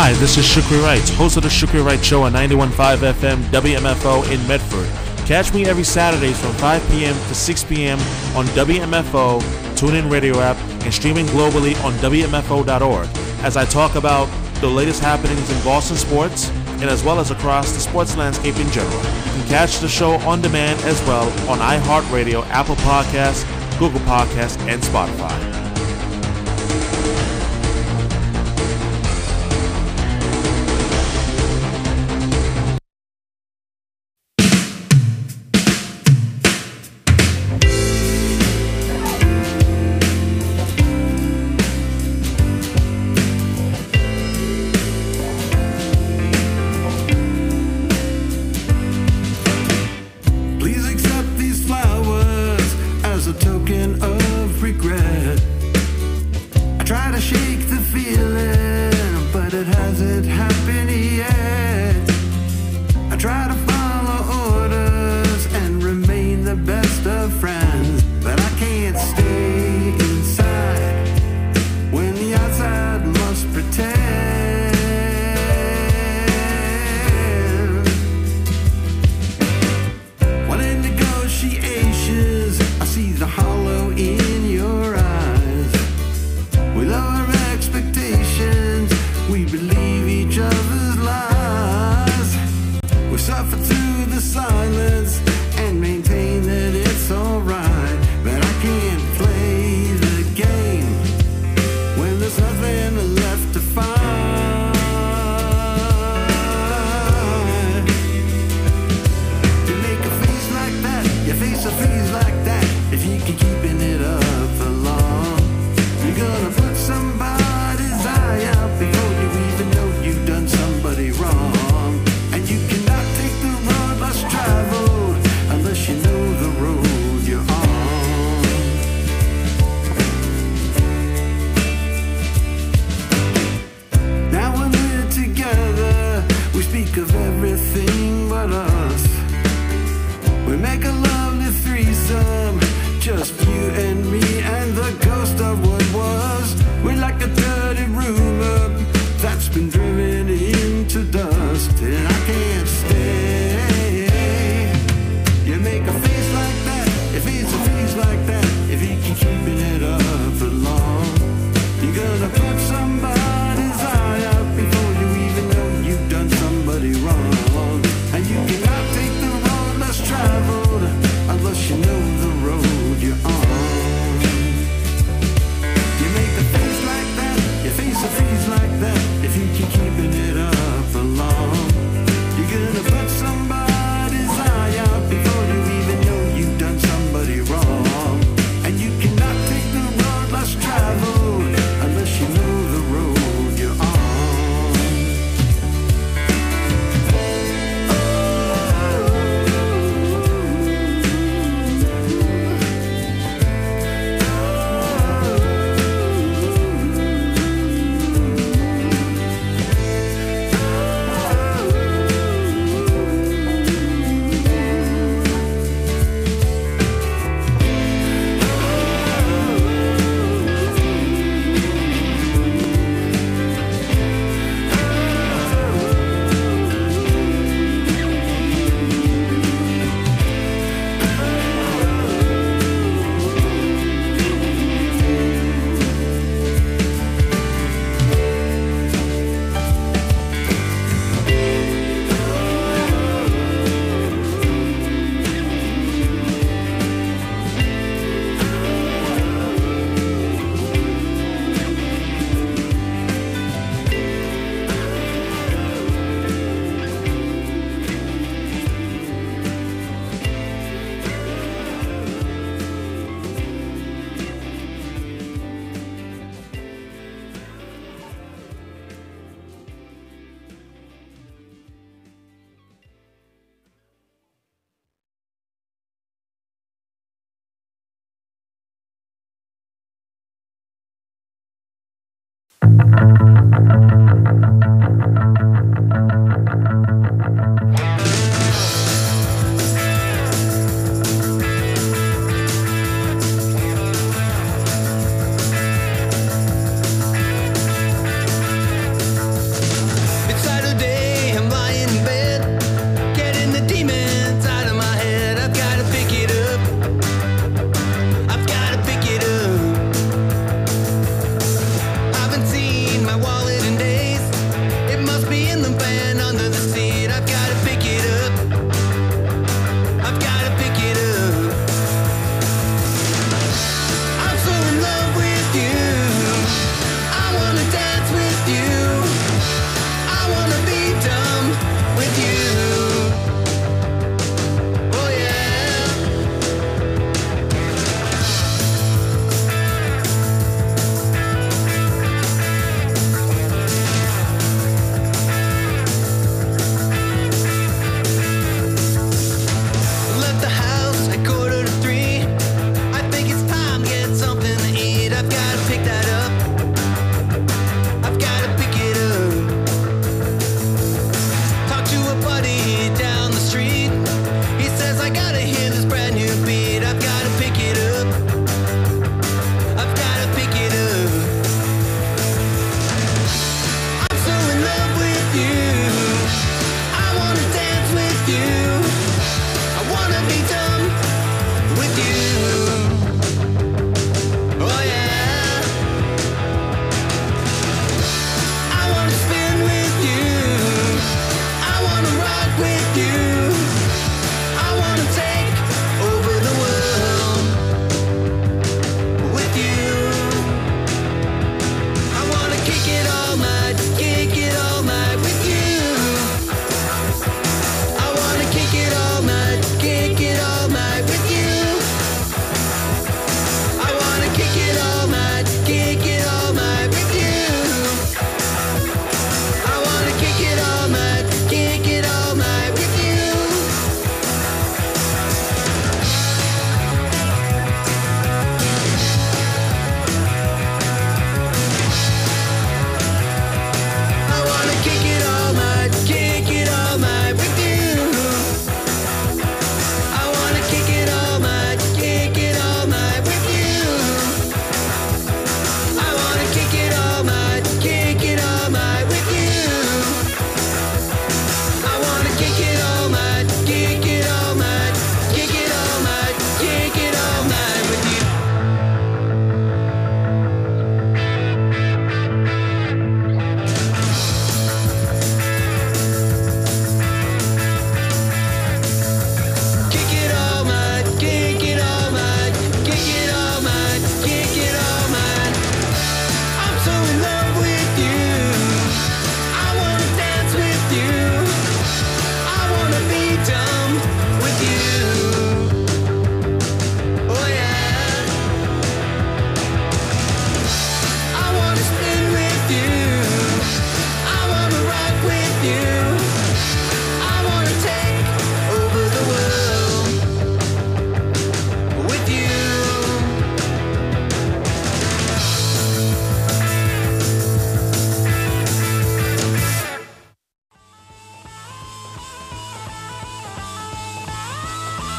Hi, this is Shukri Wright, host of the Shukri Wright Show on 91.5 FM WMFO in Medford. Catch me every Saturdays from 5 p.m. to 6 p.m. on WMFO, TuneIn Radio app, and streaming globally on WMFO.org as I talk about the latest happenings in Boston sports and as well as across the sports landscape in general. You can catch the show on demand as well on iHeartRadio, Apple Podcasts, Google Podcasts, and Spotify.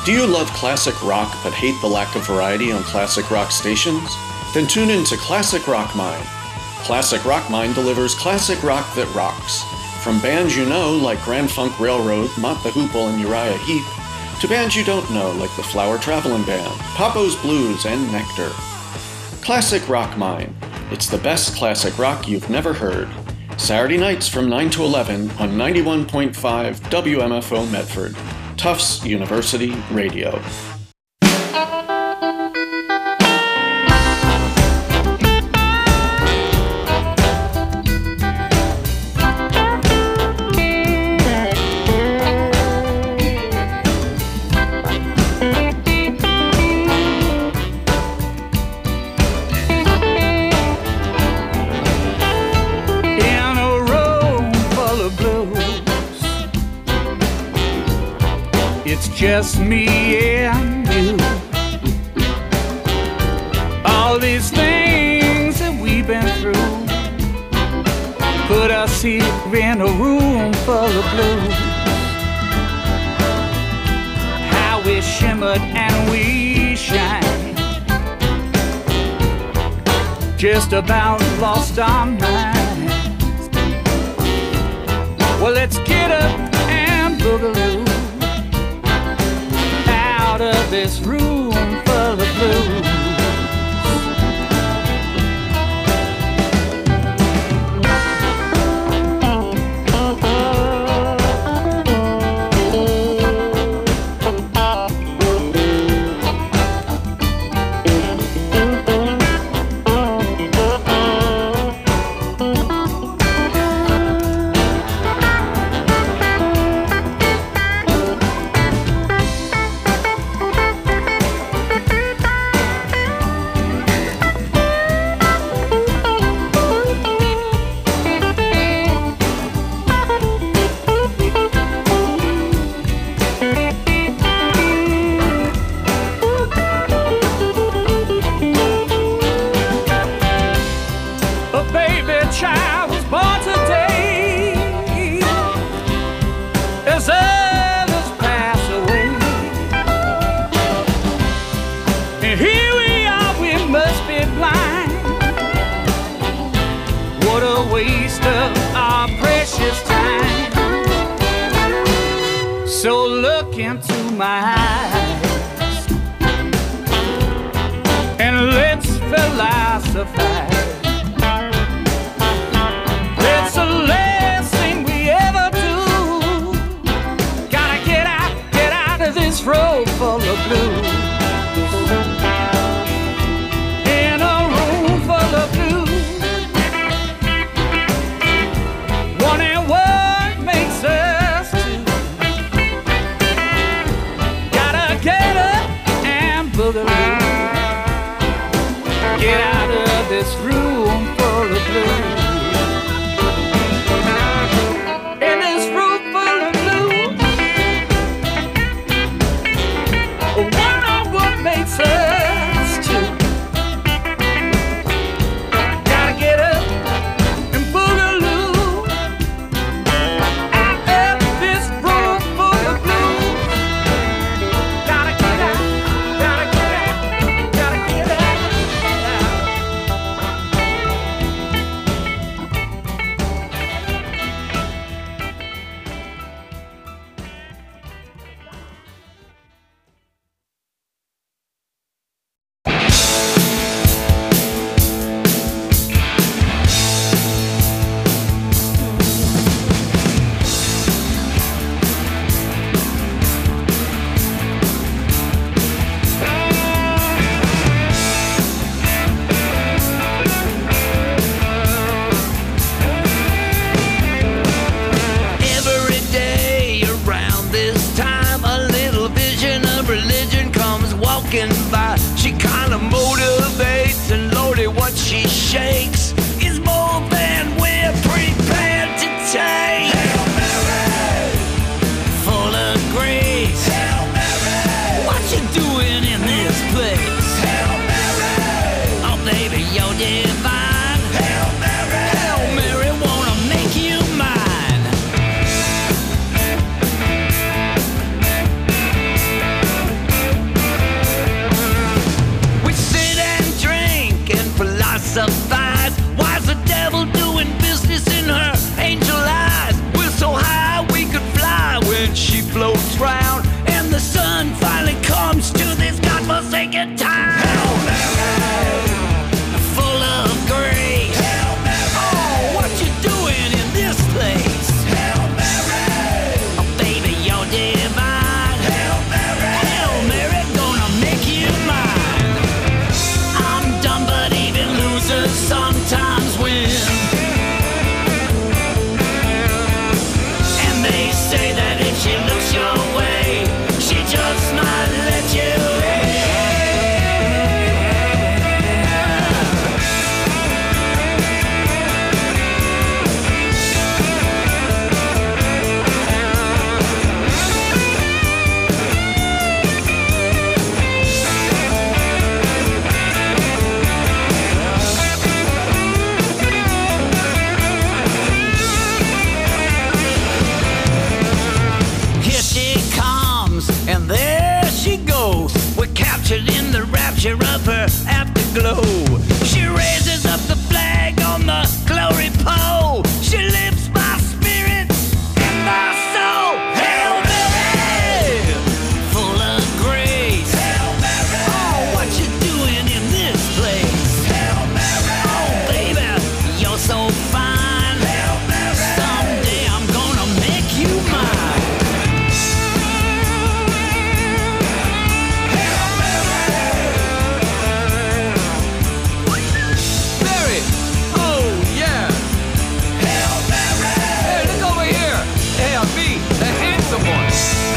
Do you love classic rock but hate the lack of variety on classic rock stations? Then tune in to Classic Rock Mine. Classic Rock Mine delivers classic rock that rocks. From bands you know like Grand Funk Railroad, Mott the Hoople, and Uriah Heep, to bands you don't know like the Flower Travelin' Band, Papo's Blues, and Nectar. Classic Rock Mine. It's the best classic rock you've never heard. Saturday nights from 9 to 11 on 91.5 WMFO Medford. Tufts University Radio. Just me and you. All these things that we've been through put us here in a room full of blues. How we shimmered and we shine, just about lost our minds. Well, let's get up and boogaloo out of this room full of blues. So look into my eyes and let's philosophize. It's the last thing we ever do. Gotta get out of this road full of blues. In a room full of blues, wondering what makes us two. Get up and boogaloo. Get out of this room full of blues. In this room full of blues, wonder what makes us two. Gotta get up and boogaloo out of this room full of blues. suffice. Why's the devil doing business in her angel eyes? We're so high we could fly when she floats round, and the sun finally comes to this godforsaken town. Hail Mary, full of grace. Hail Mary, oh, what you doing in this place? Hail Mary, oh baby, you're divine. Hail Mary, Hail Mary, gonna make you mine. I'm dumb, but even losers sometimes win. And they say that if she looks your way, she just might let you in. Here she comes, and there she goes. We're captured in the rapture of her afterglow. She raises up the flag on the glory pole. She lifts my spirit and my soul. Hail Mary, full of grace. Hail Mary, oh, what you doing in this place? Hail Mary, oh baby, you're so fine. Hail Mary, someday I'm gonna make you mine. Mary, oh yeah. Hail Mary. Hey, look over here. Hey, I'm me, the handsome one.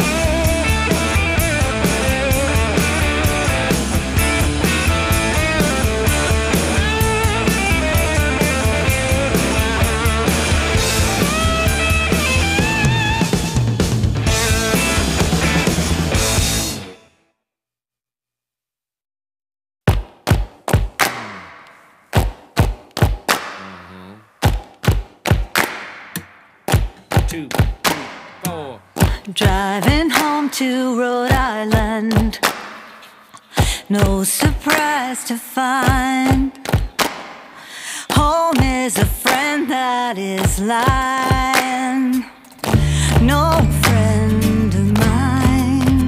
Two, 4. Driving home to Rhode Island, no surprise to find home is a friend that is lying, no friend of mine.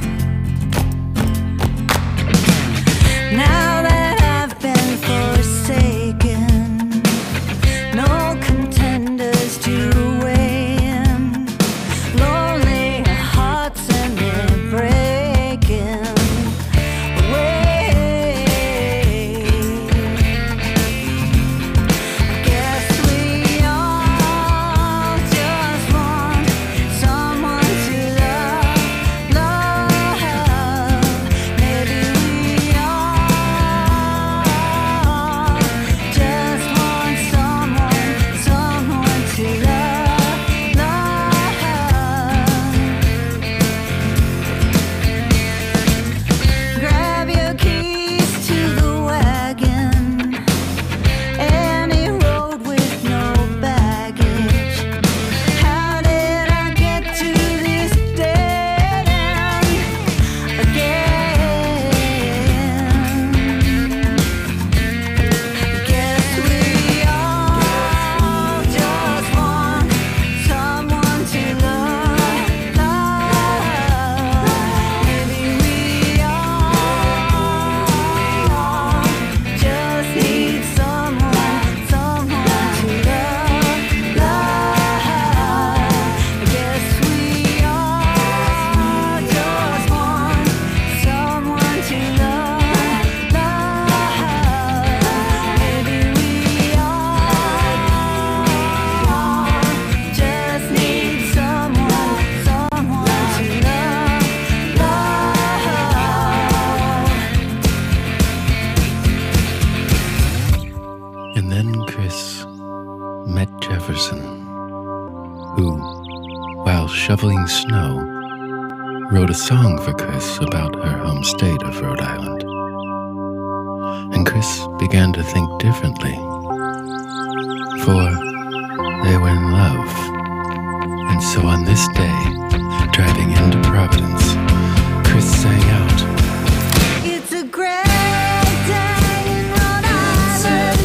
Now that I've been forsaken, no contenders to weigh in. Lonely hearts and they're breaking away. Guess we all just want someone to love, love. Maybe we all just want someone to love, love. Grab your keys to the wagon, any road with no baggage. How did I get to this dead end again? Guess we all just want someone to love, love. Maybe we all just need someone to love, love. Guess we all just want someone to love, love. Maybe we all just need someone to love, love. And then Chris met Jefferson, who, while shoveling snow, wrote a song for Chris about her home state of Rhode Island. And Chris began to think differently, for they were in love. And so on this day, driving into Providence, Chris sang out, It's a great day in Rhode Island.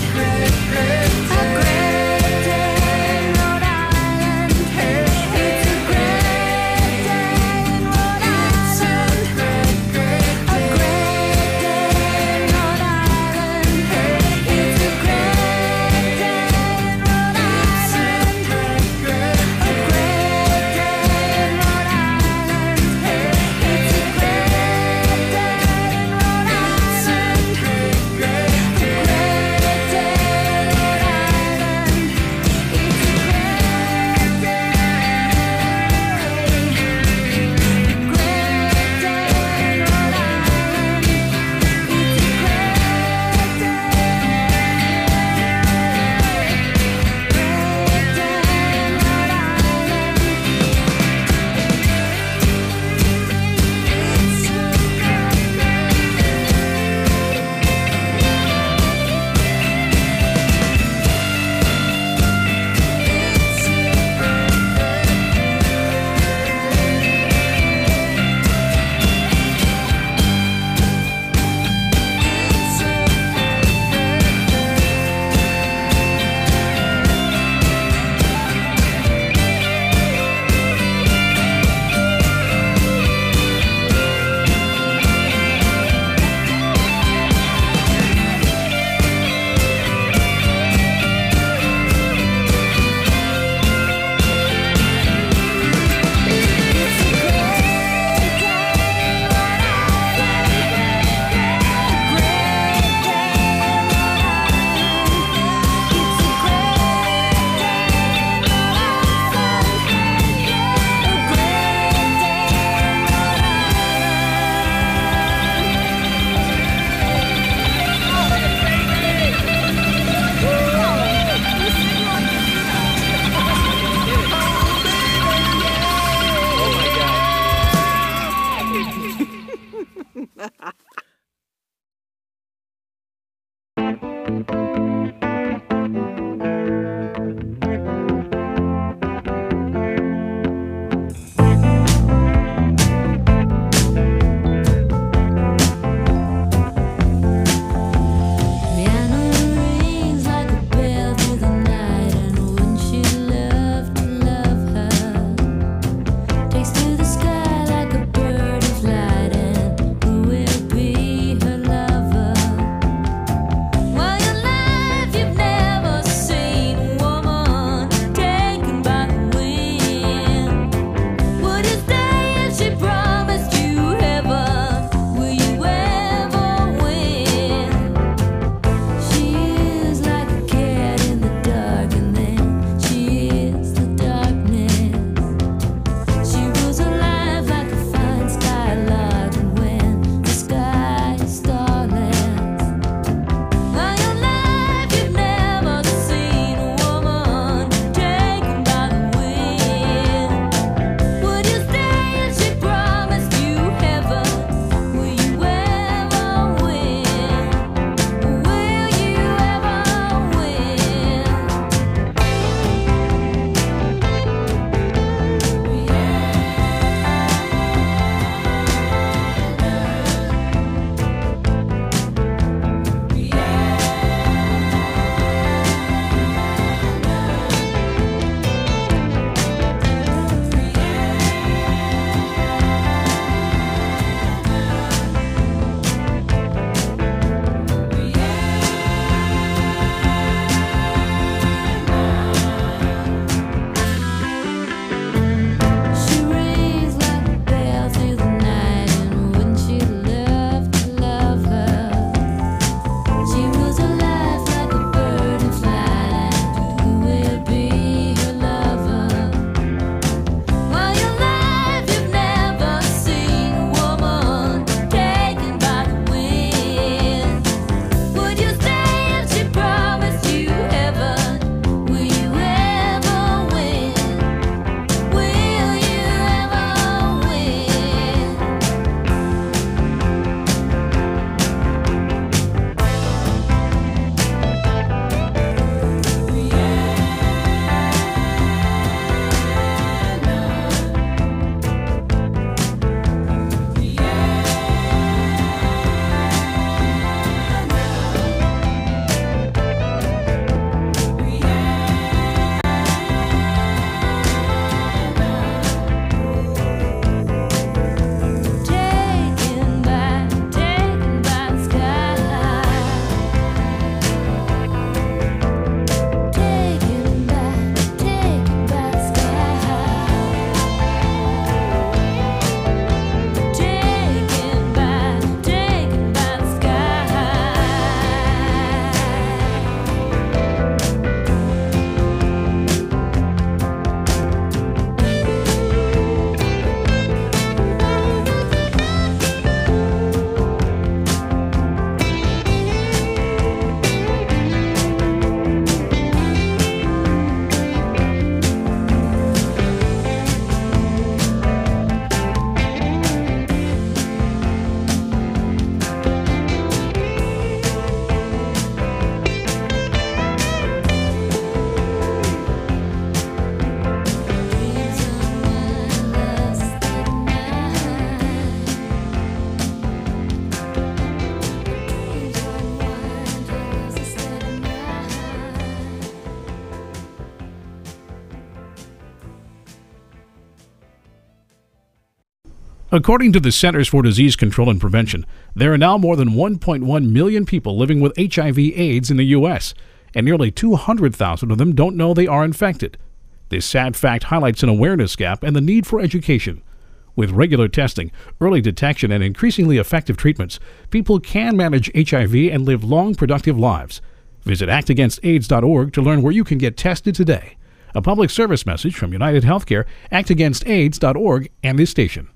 According to the Centers for Disease Control and Prevention, there are now more than 1.1 million people living with HIV/AIDS in the U.S., and nearly 200,000 of them don't know they are infected. This sad fact highlights an awareness gap and the need for education. With regular testing, early detection, and increasingly effective treatments, people can manage HIV and live long, productive lives. Visit actagainstaids.org to learn where you can get tested today. A public service message from United Healthcare, actagainstaids.org, and this station.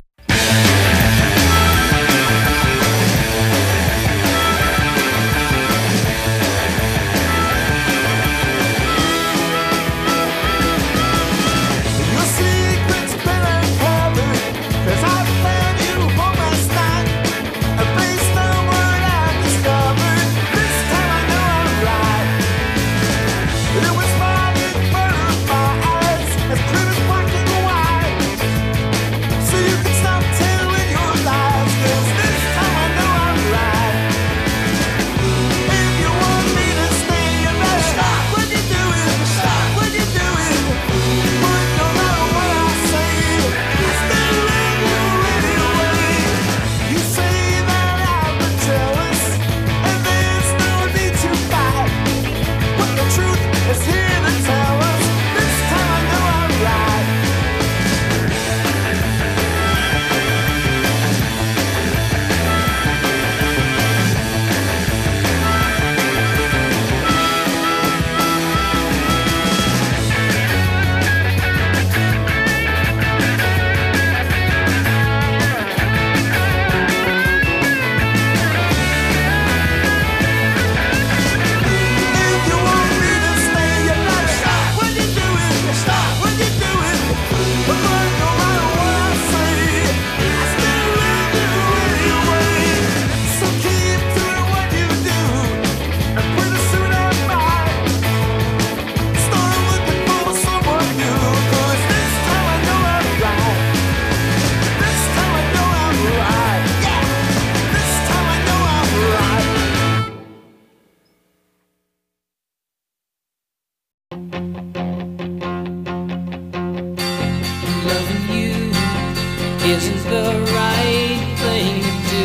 isn't the right thing to do.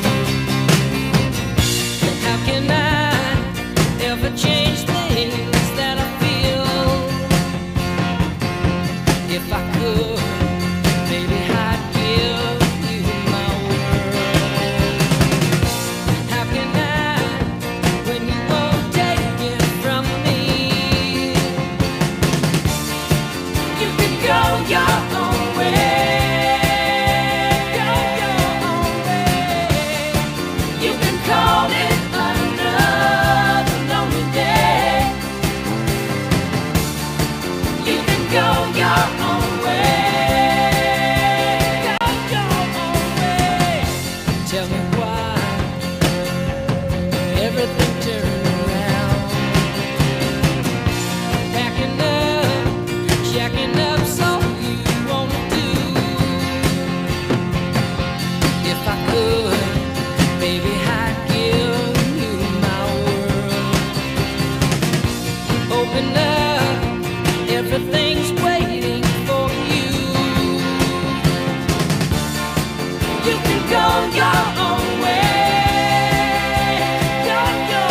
And how can I ever change things that I feel? If I could, maybe I'd give you my world. How can I, when you won't take it from me? You can go your own way. Everything's waiting for you. You can go your own way. Go your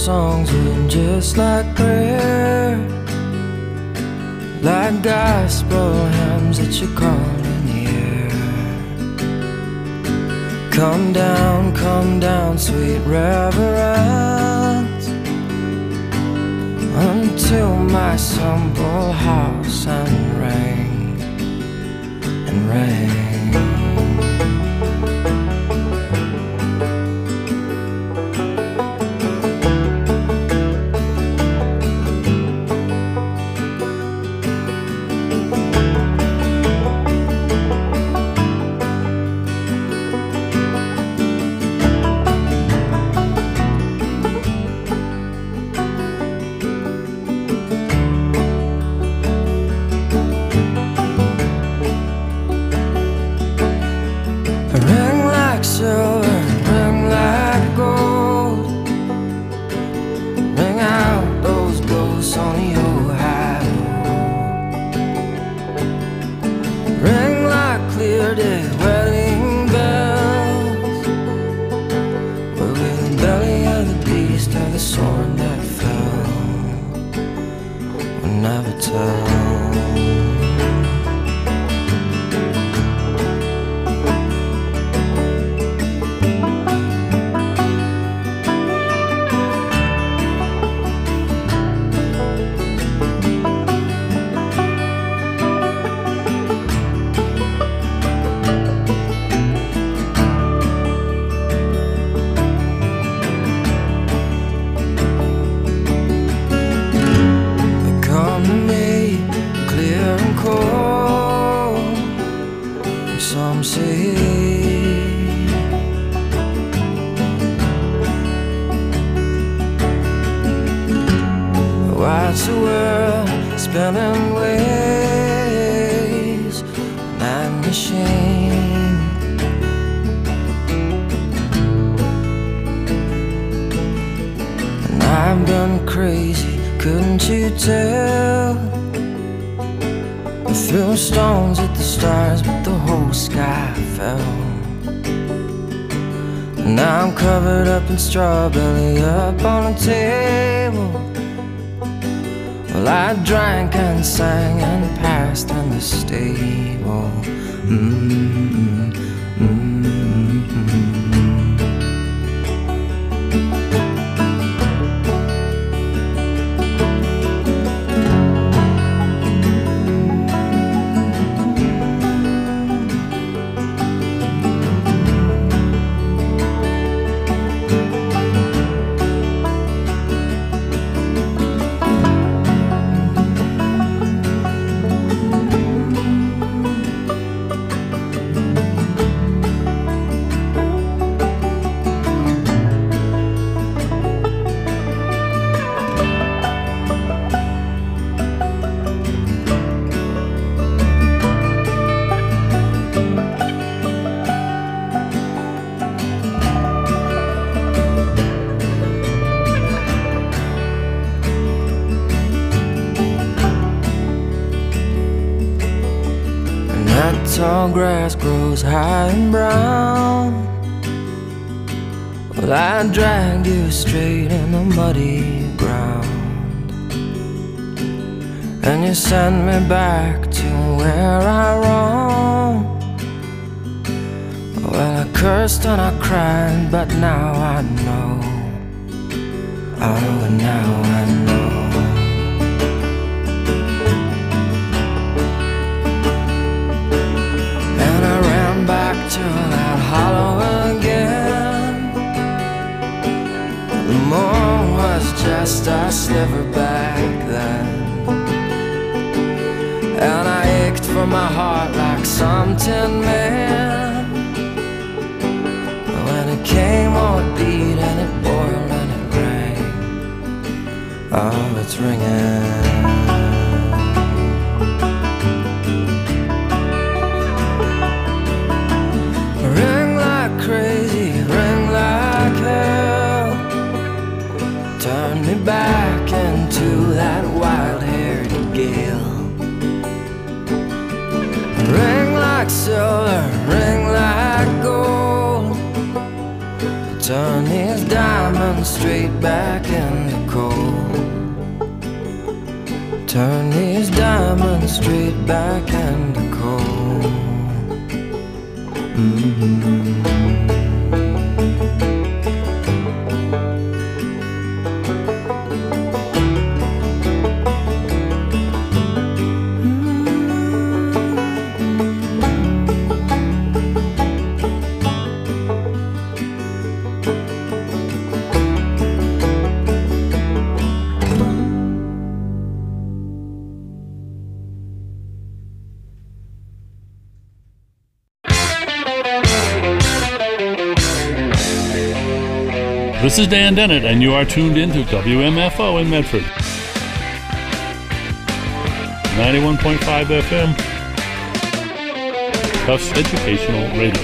songs were just like prayer, like gospel hymns that you call in the air. Come down, sweet reverence, until my simple house and ring and ring. Watch the world spinning ways, night machine. And I've been crazy, couldn't you tell? I threw stones at the stars, but the whole sky fell. And now I'm covered up in straw, belly up on a table. Well, I drank and sang and passed in the stable. Tall grass grows high and brown. Well, I dragged you straight in the muddy ground, and you sent me back to where I roamed. Well, I cursed and I cried, but now I know. Oh, now I know. Back to that hollow again. The moon was just a sliver back then, and I ached for my heart like some tin man. When it came, oh, it beat and it boiled and it rang. Oh, it's ringing. Crazy, ring like hell. Turn me back into that wild-haired gale. Ring like silver, straight back into coal. Turn these diamonds straight back into coal. This is Dan Dennett, and you are tuned in to WMFO in Medford. 91.5 FM, Tufts Educational Radio.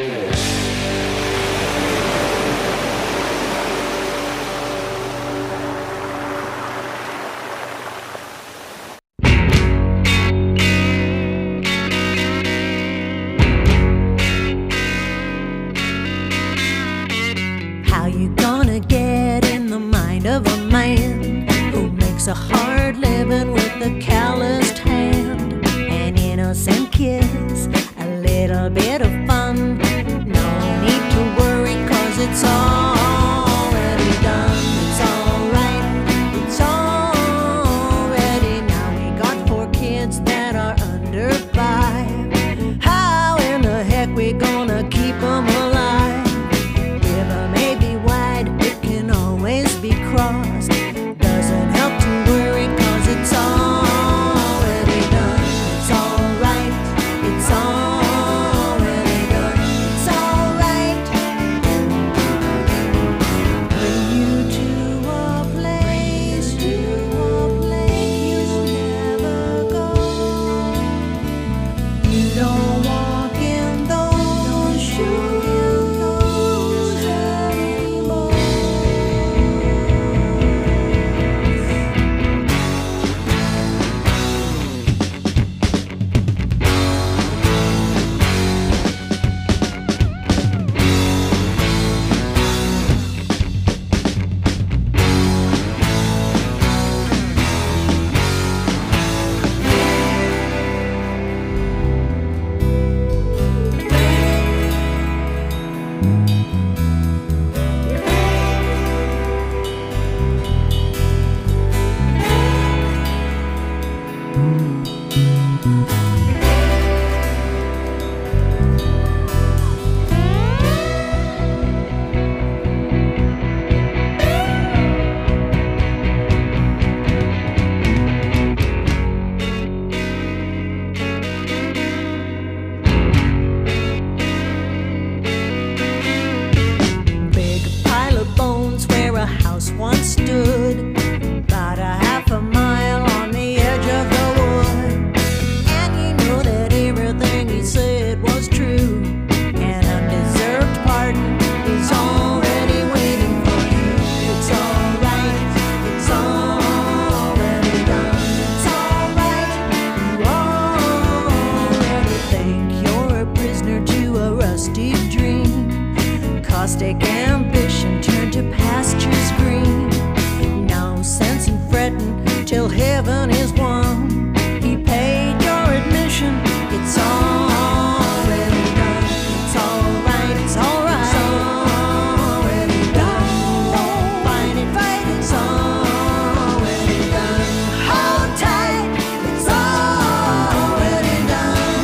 How you gonna get in the mind of a man who makes a hard living with a calloused hand? An innocent kiss, a little bit of fun. No need to worry, 'cause it's already done. It's alright, it's already now. We got 4 kids that are under 5. How in the heck we gonna keep them alive? River may be wide, it can always be crossed. Doesn't help to worry, 'cause it's already done. It's alright, it's already done. It's alright. Bring you to a place you never go. You don't walk in those shoes anymore. Big pile of bones where a house once stood, about a half a mile on the edge of the wood. And you know that everything he said was true. An undeserved pardon is already waiting for you. It's alright, it's already done. It's alright, you already think you're a prisoner to a rusty dream. Caustic ambition turned to pastures green. No sense in fretting till heaven is won. He paid your admission. It's already done. It's alright. It's alright. It's already done. Don't fight it. It's already done. Hold tight. It's already done.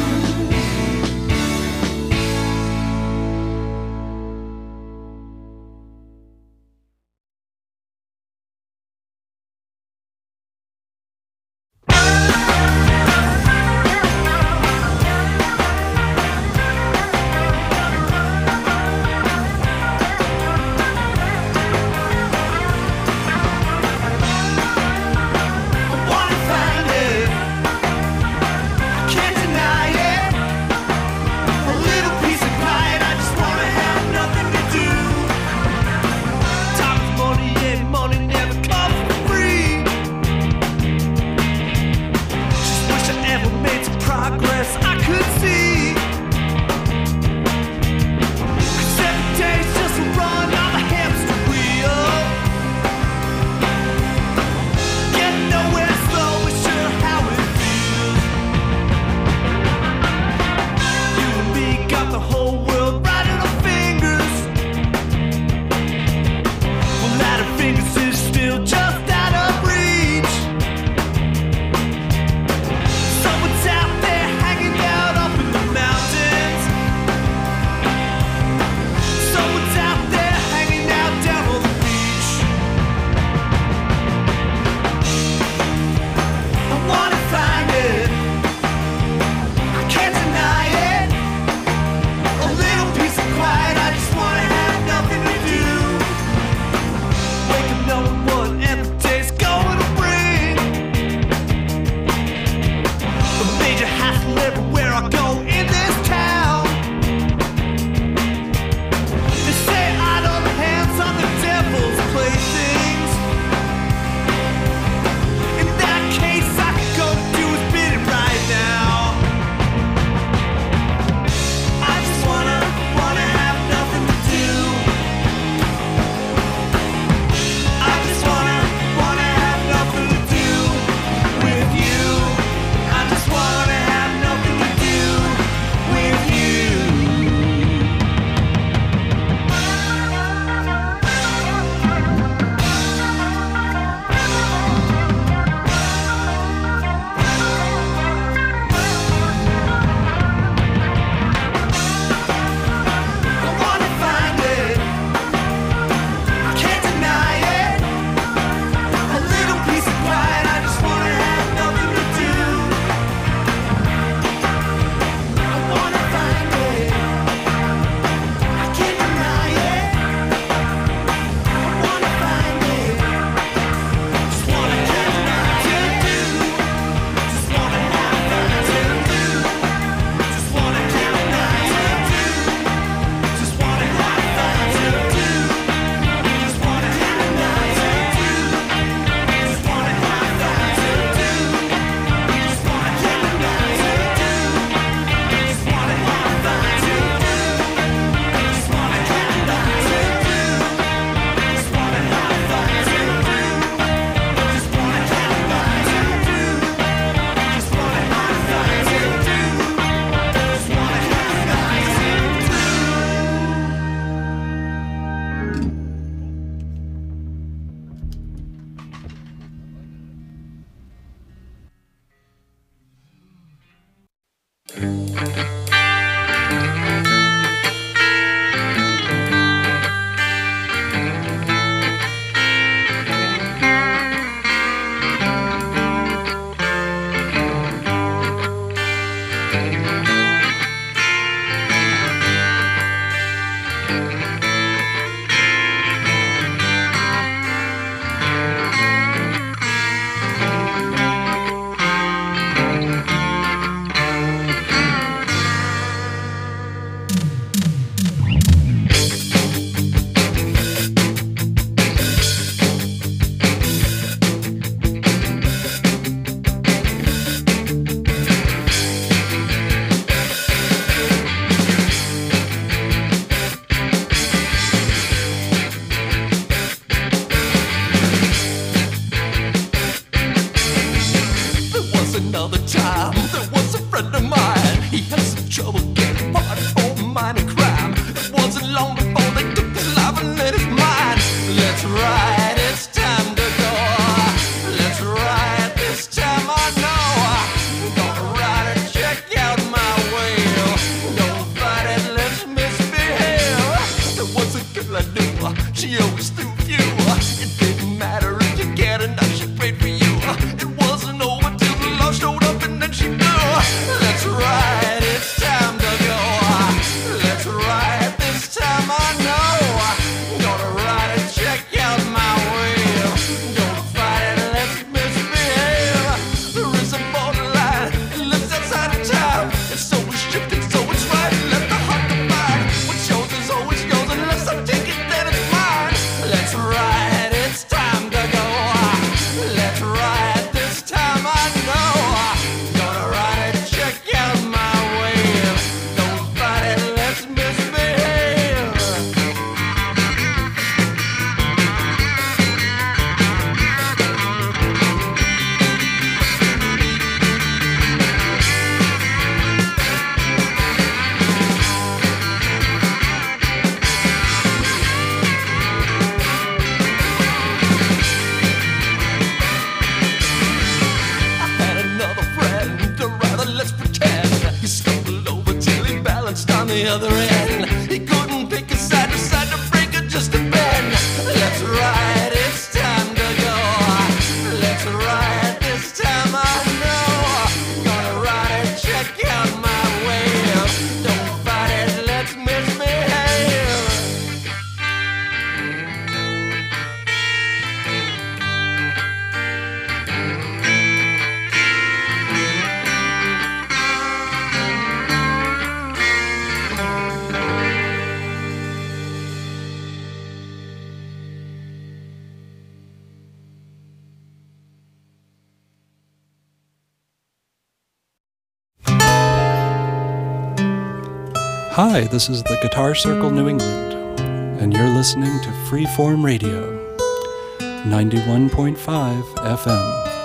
the other end. He couldn't pick a side, decided to break it just a bend. Let's ride, it's time to go. Let's ride, this time I know. Gonna ride and check out my wave. Don't fight it, let's misbehave. Hi, this is the Guitar Circle New England, and you're listening to Freeform Radio, 91.5 FM,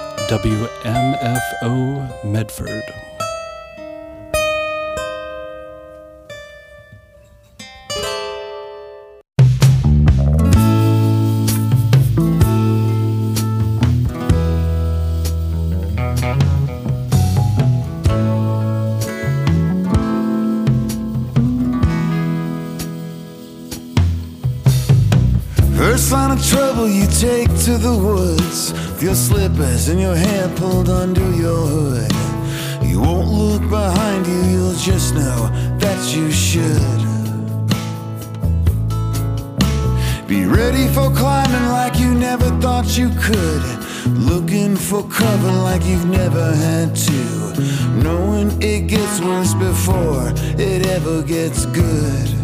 WMFO Medford. First sign of trouble you take to the woods, with your slippers and your hair pulled under your hood. You won't look behind you, you'll just know that you should. Be ready for climbing like you never thought you could, looking for cover like you've never had to, knowing it gets worse before it ever gets good.